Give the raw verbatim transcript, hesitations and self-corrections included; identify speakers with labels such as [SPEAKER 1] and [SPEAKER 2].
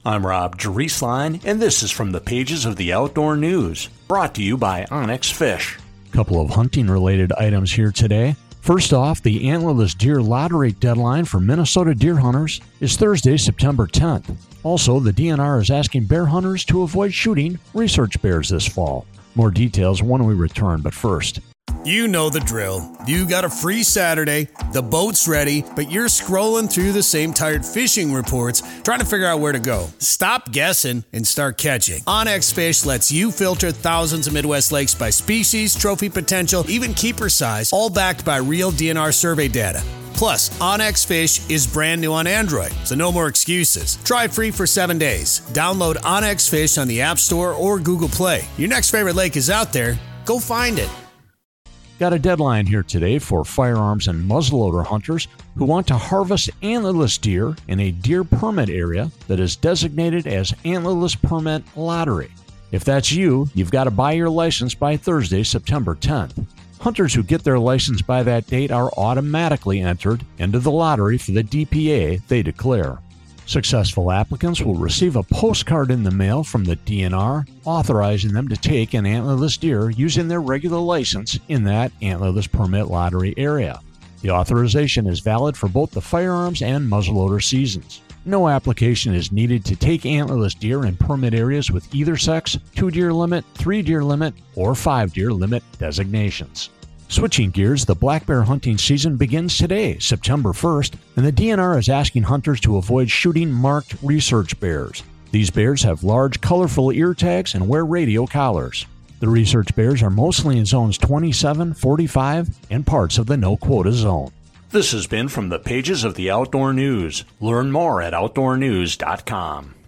[SPEAKER 1] I'm Rob Drieslein, and this is from the pages of the Outdoor News, brought to you by Onyx Fish. Couple of hunting-related items here today. First off, the antlerless deer lottery deadline for Minnesota deer hunters is Thursday, September tenth. Also, the D N R is asking bear hunters to avoid shooting research bears this fall. More details when we return, but first.
[SPEAKER 2] You know the drill. You got a free Saturday, the boat's ready, but you're scrolling through the same tired fishing reports trying to figure out where to go. Stop guessing and start catching. Onyx Fish lets you filter thousands of Midwest lakes by species, trophy potential, even keeper size, all backed by real D N R survey data. Plus, Onyx Fish is brand new on Android, so no more excuses. Try it free for seven days. Download Onyx Fish on the App Store or Google Play. Your next favorite lake is out there. Go find it.
[SPEAKER 1] Got a deadline here today for firearms and muzzleloader hunters who want to harvest antlerless deer in a deer permit area that is designated as Antlerless Permit Lottery. If that's you, you've got to buy your license by Thursday, September tenth. Hunters who get their license by that date are automatically entered into the lottery for the D P A they declare. Successful applicants will receive a postcard in the mail from the D N R authorizing them to take an antlerless deer using their regular license in that Antlerless Permit Lottery area. The authorization is valid for both the firearms and muzzleloader seasons. No application is needed to take antlerless deer in permit areas with either sex, two deer limit, three deer limit, or five deer limit designations. Switching gears, the black bear hunting season begins today, September first, and the D N R is asking hunters to avoid shooting marked research bears. These bears have large, colorful ear tags and wear radio collars. The research bears are mostly in zones twenty-seven, forty-five, and parts of the no-quota zone. This has been from the pages of the Outdoor News. Learn more at outdoor news dot com.